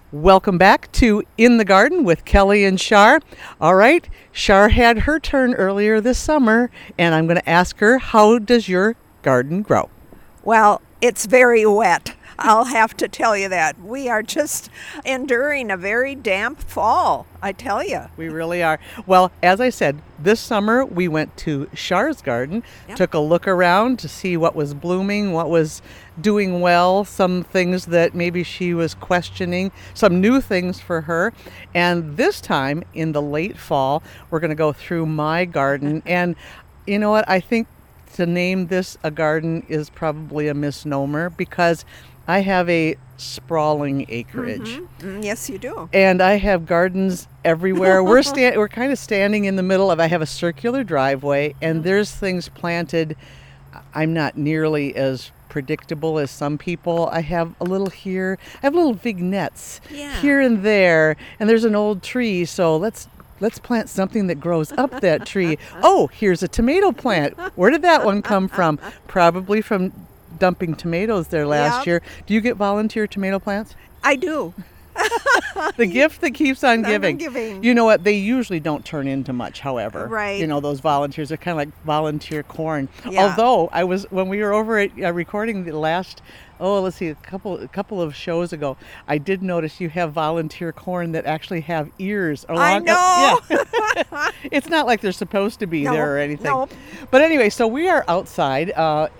Welcome back to In the Garden with Kelly and Shar. All right, Shar had her turn earlier this summer, and I'm going to ask her, how does your garden grow? Well, it's very wet. I'll have to tell you that. We are just enduring a very damp fall, I tell you. We really are. Well, as I said, this summer we went to Shar's garden, took a look around to see what was blooming, what was doing well, some things that maybe she was questioning, some new things for her. And this time in the late fall, we're going to go through my garden. And you know what? I think to name this a garden is probably a misnomer because I have a sprawling acreage. Yes, you do. And I have gardens everywhere. We're kind of standing in the middle of, I have a circular driveway, and there's things planted. I'm not nearly as predictable as some people. I have a little here. I have little vignettes here and there, and there's an old tree, so let's plant something that grows up that tree. Oh, here's a tomato plant. Where did that one come from? Probably from dumping tomatoes there last year. Do you get volunteer tomato plants? I do. The gift that keeps on giving. You know what? They usually don't turn into much, however. Right. You know, those volunteers are kind of like volunteer corn. Yeah. Although when we were over at recording the last, a couple of shows ago, I did notice you have volunteer corn that actually have ears. I know. Yeah. It's not like they're supposed to be there or anything. Nope. But anyway, so we are outside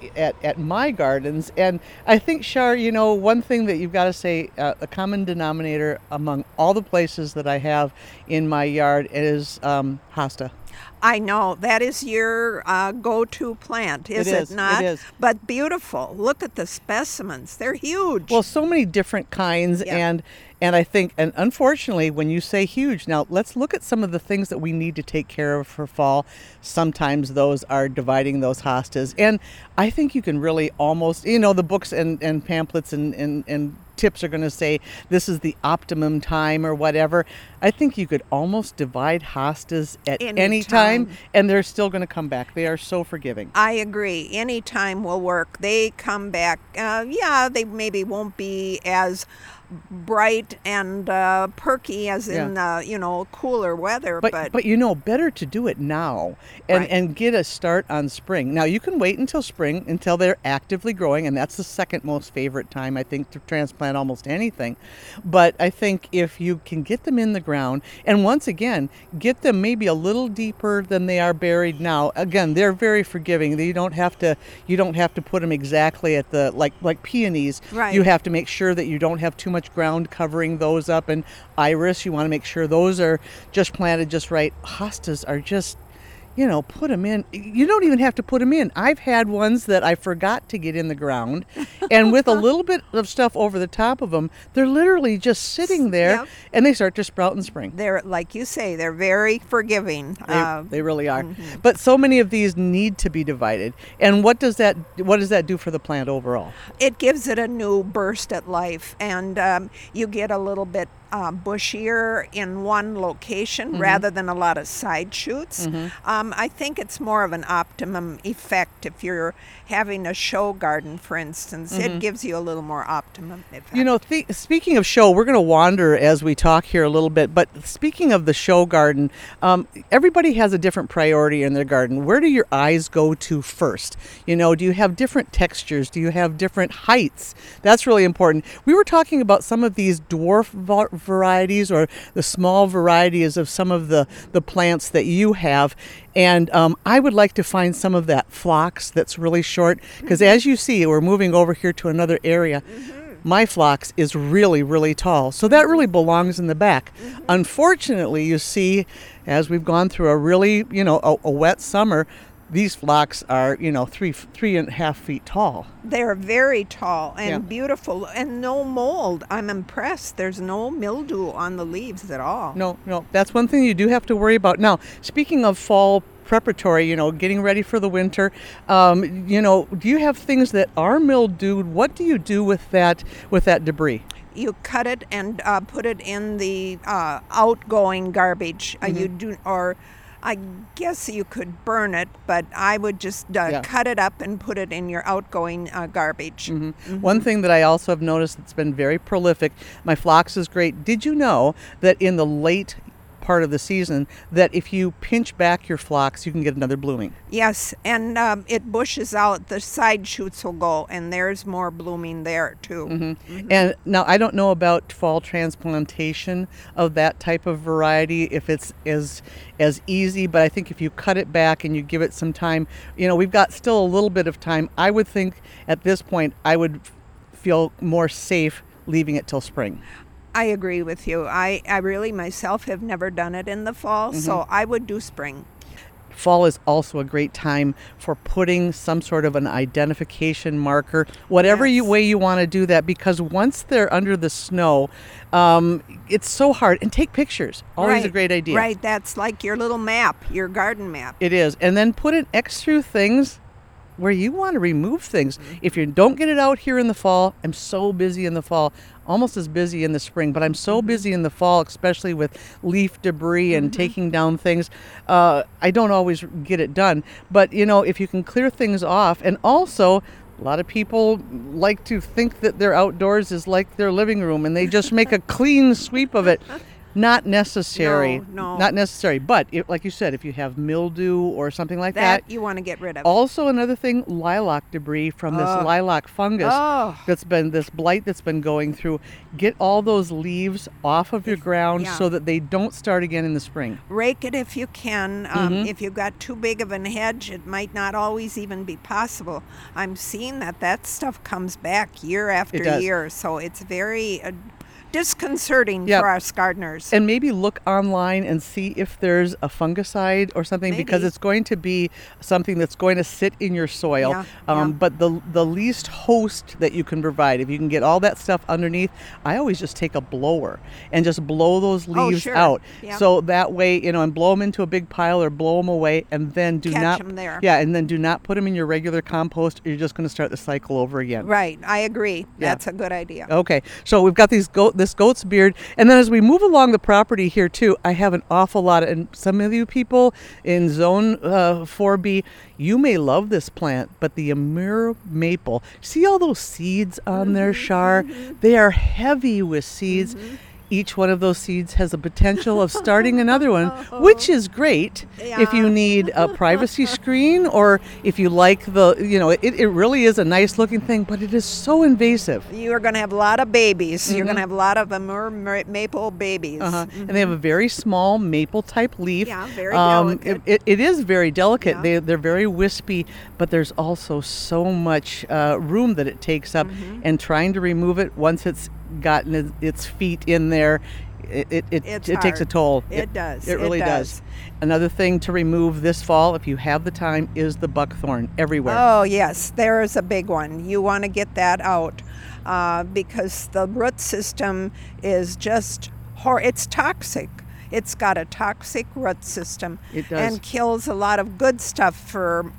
at my gardens, and I think, Shar, you know, one thing that you've got to say, a common denominator among all the places that I have in my yard is hosta. I know. That is your go-to plant, is it not? It is. But beautiful. Look at the specimens. They're huge. Well, so many different kinds, and I think, and unfortunately, when you say huge, now let's look at some of the things that we need to take care of for fall. Sometimes those are dividing those hostas, and I think you can really almost, you know, the books and pamphlets and tips are going to say this is the optimum time or whatever. I think you could almost divide hostas at any time, and they're still going to come back. They are so forgiving. I agree. Any time will work. They come back. They maybe won't be as bright and perky as in cooler weather, but you know, better to do it now and get a start on spring. Now you can wait until spring, until they're actively growing, and that's the second most favorite time, I think, to transplant almost anything. But I think if you can get them in the ground, and once again get them maybe a little deeper than they are buried now, again, they're very forgiving. You don't have to put them exactly at the like peonies. Right. You have to make sure that you don't have too much ground covering those up, and iris, you want to make sure those are just planted just right. Hostas are just, you know, put them in. You don't even have to put them in. I've had ones that I forgot to get in the ground, and with a little bit of stuff over the top of them, they're literally just sitting there, and they start to sprout in spring. They're, like you say, they're very forgiving. They really are. But so many of these need to be divided. And what does that do for the plant overall? It gives it a new burst at life, and you get a little bit bushier in one location rather than a lot of side shoots. I think it's more of an optimum effect if you're having a show garden, for instance. It gives you a little more optimum effect. You know, speaking of show, we're going to wander as we talk here a little bit, but speaking of the show garden, everybody has a different priority in their garden. Where do your eyes go to first? You know, do you have different textures? Do you have different heights? That's really important. We were talking about some of these dwarf varieties or the small varieties of some of the plants that you have, and I would like to find some of that phlox that's really short, because as you see, we're moving over here to another area. My phlox is really, really tall, so that really belongs in the back. Unfortunately, you see, as we've gone through a really, a wet summer, these phlox are, 3.5 feet tall. They're very tall and beautiful, and no mold. I'm impressed. There's no mildew on the leaves at all. No. That's one thing you do have to worry about. Now, speaking of fall preparatory, getting ready for the winter, do you have things that are mildewed? What do you do with that debris? You cut it and put it in the outgoing garbage. You do, or I guess you could burn it, but I would just cut it up and put it in your outgoing garbage. One thing that I also have noticed that's been very prolific, my phlox is great. Did you know that in the late part of the season that if you pinch back your phlox, you can get another blooming? Yes, and it bushes out. The side shoots will go, and there's more blooming there too. And now I don't know about fall transplantation of that type of variety, if it's as easy, but I think if you cut it back and you give it some time, we've got still a little bit of time. I would think at this point I would feel more safe leaving it till spring. I agree with you. I really myself have never done it in the fall, so I would do spring. Fall is also a great time for putting some sort of an identification marker, whatever way you want to do that, because once they're under the snow, it's so hard. And take pictures. Always a great idea. Right, that's like your little map, your garden map. It is. And then put in extra things where you want to remove things. If you don't get it out here in the fall, I'm so busy in the fall, almost as busy in the spring, but I'm so busy in the fall, especially with leaf debris and taking down things. I don't always get it done. But, if you can clear things off, and also a lot of people like to think that their outdoors is like their living room and they just make a clean sweep of it. Not necessary. No. Not necessary. But like you said, if you have mildew or something like that, you want to get rid of. Also, another thing, lilac debris from this lilac fungus this blight that's been going through. Get all those leaves off of your ground so that they don't start again in the spring. Rake it if you can. If you've got too big of a hedge, it might not always even be possible. I'm seeing that stuff comes back year after year, so it's very disconcerting for us gardeners. And maybe look online and see if there's a fungicide or something, because it's going to be something that's going to sit in your soil. But the least host that you can provide, if you can get all that stuff underneath, I always just take a blower and just blow those leaves out. So that way, and blow them into a big pile or blow them away, and then catch them there. And then do not put them in your regular compost, or you're just going to start the cycle over again. Right, I agree. That's a good idea. Okay, so we've got this goat's beard, and then as we move along the property here too, I have an awful lot and some of you people in zone 4B, you may love this plant, but the Amur maple, see all those seeds on there, Shar? They are heavy with seeds. Each one of those seeds has a potential of starting another one, which is great if you need a privacy screen, or if you like it really is a nice looking thing, but it is so invasive. You are going to have a lot of babies. You're going to have a lot of Amur maple babies. And they have a very small maple type leaf. Yeah, very delicate. It is very delicate. They're very wispy, but there's also so much room that it takes up, and trying to remove it once it's gotten its feet in there, it takes a toll. It does. It really does. Another thing to remove this fall, if you have the time, is the buckthorn everywhere. Oh yes, there is a big one. You want to get that out because the root system is just it's toxic. It's got a toxic root system. It does. And kills a lot of good stuff for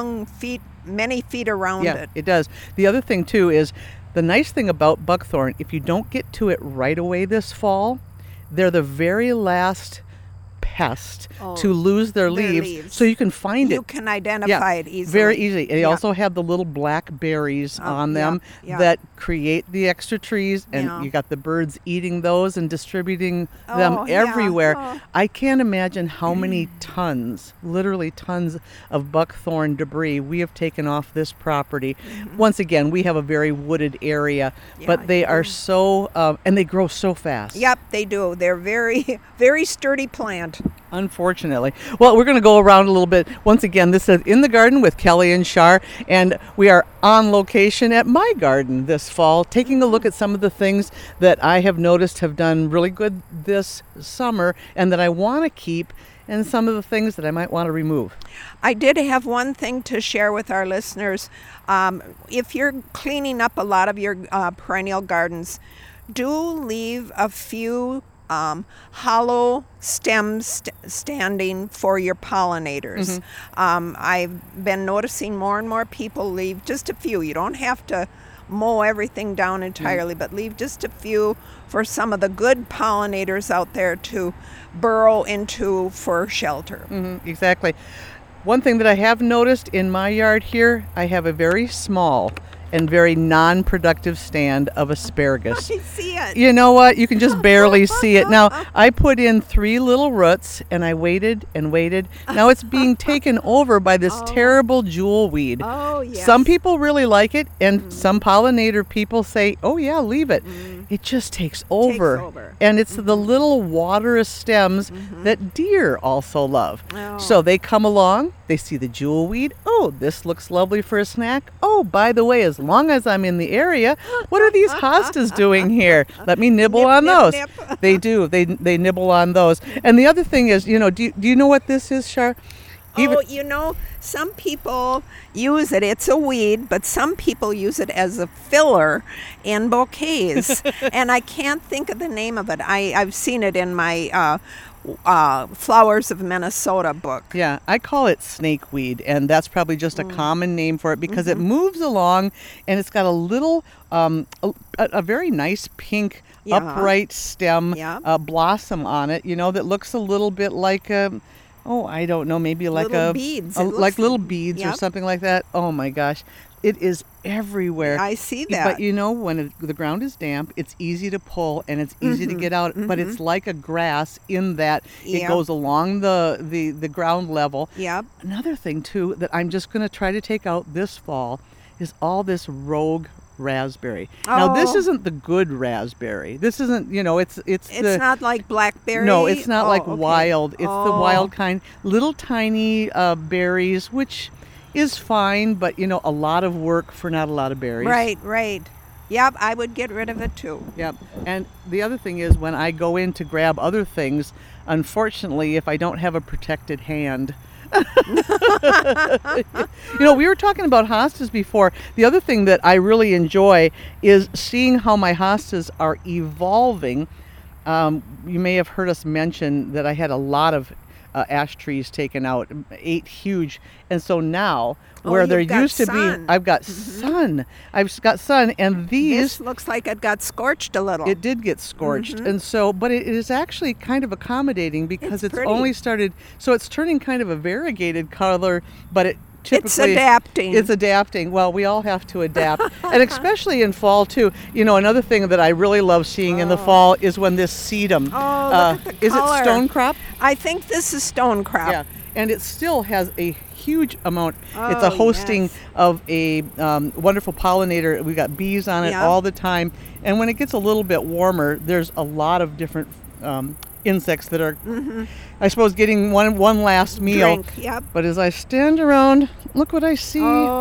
many feet around it. Yeah, it does. The other thing too is, the nice thing about buckthorn, if you don't get to it right away this fall, they're the very last pest to lose their leaves, so you can find it. You can identify it easily. Very easily. They also have the little black berries on them that create the extra trees, and you got the birds eating those and distributing them everywhere. I can't imagine how many tons, literally tons of buckthorn debris we have taken off this property. Once again, we have a very wooded area, but they are so, and they grow so fast. Yep, they do. They're very, very sturdy plant. Unfortunately. Well, we're going to go around a little bit. Once again, this is In the Garden with Kelly and Shar, and we are on location at my garden this fall, taking a look at some of the things that I have noticed have done really good this summer and that I want to keep, and some of the things that I might want to remove. I did have one thing to share with our listeners. If you're cleaning up a lot of your perennial gardens, do leave a few hollow stems standing for your pollinators. I've been noticing more and more people leave just a few. You don't have to mow everything down entirely, but leave just a few for some of the good pollinators out there to burrow into for shelter. Exactly. One thing that I have noticed in my yard here, I have a very small and very non-productive stand of asparagus. I see it. You know what? You can just barely see it. Now, I put in 3 little roots and I waited and waited. Now it's being taken over by this terrible jewel weed. Oh, yes. Some people really like it, and some pollinator people say, oh yeah, leave it. It just takes over. over. And it's the little waterous stems that deer also love. Oh. So they come along, they see the jewel weed. Oh, this looks lovely for a snack. Oh, by the way, as long as I'm in the area, what are these hostas doing here? Let me nibble Nip, on nip, those. nip. They do. They nibble on those. And the other thing is, do you know what this is, Char? Some people use it. It's a weed, but some people use it as a filler in bouquets. And I can't think of the name of it. I've seen it in my Flowers of Minnesota book. Yeah, I call it snakeweed, and that's probably just a common name for it because it moves along, and it's got a little, a very nice pink upright stem blossom on it. That looks a little bit like I don't know, maybe like little beads. like little beads or Yep. something like that. Oh my gosh, it is everywhere. I see that. But when the ground is damp, it's easy to pull and it's easy to get out. But it's like a grass in that it Yep. goes along the ground level. Yep. Another thing too that I'm just going to try to take out this fall is all this rogue raspberry. Now this Oh. isn't the good raspberry. This isn't, it's It's not like blackberry. no, it's not like okay. wild. It's the wild kind. Little tiny berries, which is fine, but a lot of work for not a lot of berries. Right. Yep, I would get rid of it too. Yep. And the other thing is when I go in to grab other things, unfortunately, if I don't have a protected hand, we were talking about hostas before. The other thing that I really enjoy is seeing how my hostas are evolving. You may have heard us mention that I had a lot of ash trees taken out, 8 huge, and so now where there you've got used to sun. be, I've got sun. I've got sun, and these. This looks like it got scorched a little. It did get scorched, and so, but it is actually kind of accommodating because it's pretty. only started, so it's turning kind of a variegated color, but it typically It's adapting. It's adapting. Well, we all have to adapt, and especially in fall too. Another thing that I really love seeing in the fall is when this sedum. Look at the is color. it stone crop? I think this is stone crop. Yeah, and it still has a huge amount. It's a hosting yes. of a wonderful pollinator. We got bees on it Yeah. all the time, and when it gets a little bit warmer, there's a lot of different insects that are, I suppose, getting one last meal. Drink, yep. But as I stand around, look what I see.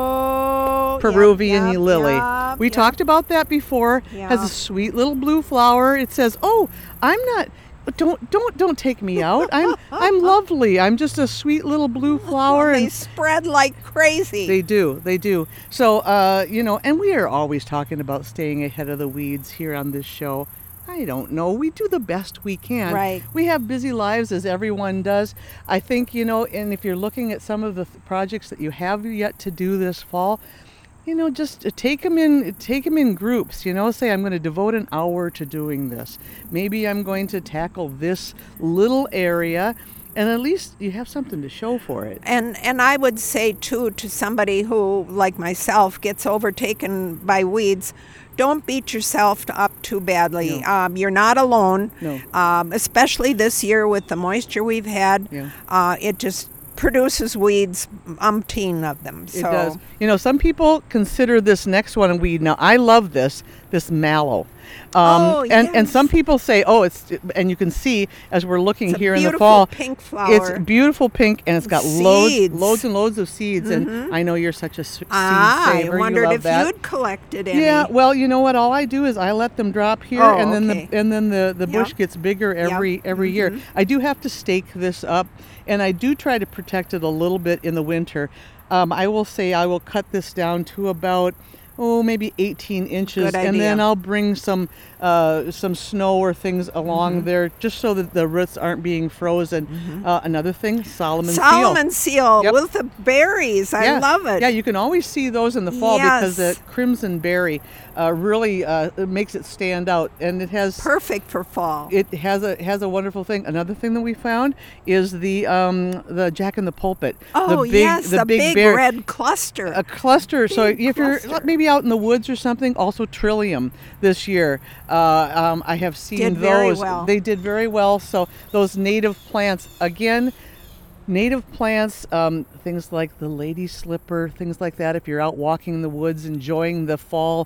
Oh, Peruvian yep, lily. yep, We yep. talked about that before. Has Yeah. a sweet little blue flower. It says, "Oh, I'm not. Don't take me out. I'm lovely. I'm just a sweet little blue flower." They And spread like crazy. they do. So, and we are always talking about staying ahead of the weeds here on this show. I don't know. We do the best we can. Right. We have busy lives as everyone does. I think, and if you're looking at some of the projects that you have yet to do this fall, just take them in groups, say I'm going to devote an hour to doing this. Maybe I'm going to tackle this little area, and at least you have something to show for it. And I would say too to somebody who, like myself, gets overtaken by weeds, don't beat yourself up too badly. No. You're not alone. No. Especially this year with the moisture we've had. Yeah. It just produces weeds, umpteen of them. It does. Some people consider this next one a weed. Now, I love this mallow. And yes. some people say, and you can see as we're looking It's a here in the beautiful fall, pink flower. it's beautiful pink, and it's got Seeds. loads and loads of seeds. And I know you're such a seed I saver. wondered you love if that. you'd collected any. Yeah, well, you know what? All I do is I let them drop here, Oh, and then okay. the bush Yep. gets bigger every year. I do have to stake this up, and I do try to protect it a little bit in the winter. I will say I will cut this down to about maybe 18 inches. Good And then idea. I'll bring some snow or things along there just so that the roots aren't being frozen. Another thing, Solomon seal. Solomon seal Yep. with the berries. I love it. Yeah, you can always see those in the fall because the Yes. crimson berry really makes it stand out, and it has Perfect for fall. it has a wonderful thing. Another thing that we found is the Jack in the Pulpit. Oh, yes, the big berry. red cluster. A cluster. So Big if you're cluster. maybe out in the woods or something, also Trillium this year. I have seen Did those. very well. They did very well. So those native plants again. Native plants, things like the lady slipper, things like that. If you're out walking in the woods, enjoying the fall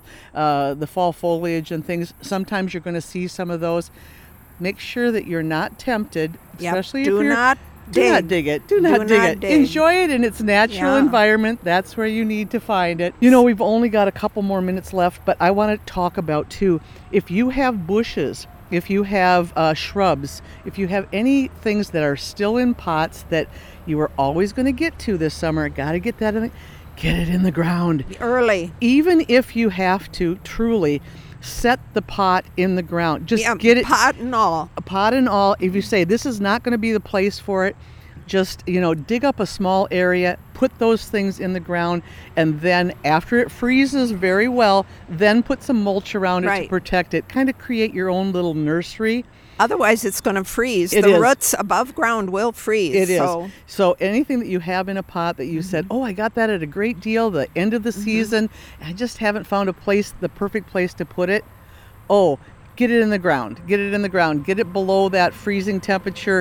foliage and things, sometimes you're going to see some of those. Make sure that you're not tempted, Yep. especially Do if you're not do not dig. dig it. Do not Do dig not it. dig. Enjoy it in its natural Yeah. environment. That's where you need to find it. You know, we've only got a couple more minutes left, but I want to talk about too, if you have bushes, if you have shrubs, if you have any things that are still in pots that you are always going to get to this summer, got to get that in, get it in the ground. Early. Even if you have to truly set the pot in the ground, just get it pot and all. a pot and all. If you say this is not going to be the place for it, just dig up a small area, put those things in the ground, and then after it freezes very well, then put some mulch around it to Right. protect it. Kind of create your own little nursery. Otherwise, it's going to freeze. It The is. roots above ground will freeze. It is. So So anything that you have in a pot that you said, oh, I got that at a great deal, the end of the season, I just haven't found the perfect place to put it. Oh, get it in the ground. Get it in the ground. Get it below that freezing temperature.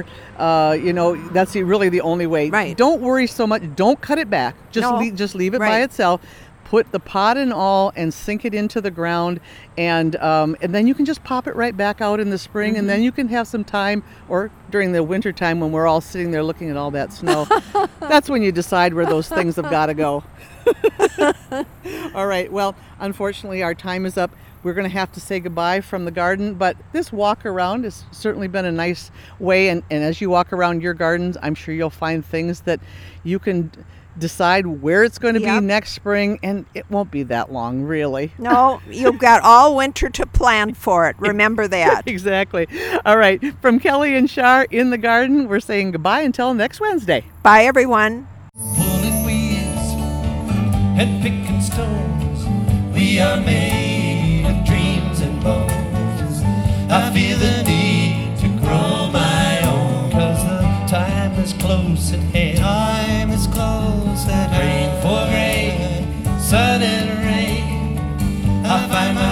That's really the only way. Right. Don't worry so much. Don't cut it back. Just No. just leave it by Right. itself. Put the pot and all and sink it into the ground, and then you can just pop it right back out in the spring, and then you can have some time, or during the winter time when we're all sitting there looking at all that snow. That's when you decide where those things have got to go. All right. Well, unfortunately, our time is up. We're going to have to say goodbye from the garden, but this walk around has certainly been a nice way. And as you walk around your gardens, I'm sure you'll find things that you can decide where it's going to be Yep. next spring, and it won't be that long, really. no, you've got all winter to plan for it. Remember that. Exactly. All right. From Kelly and Shar in the garden, we're saying goodbye until next Wednesday. Bye, everyone. Pulling weeds and picking stones. We are made of dreams and bones. I feel the need to grow my own, 'cause the time is close at hand. Time is close at hand. Rain for rain, sun and rain. I find my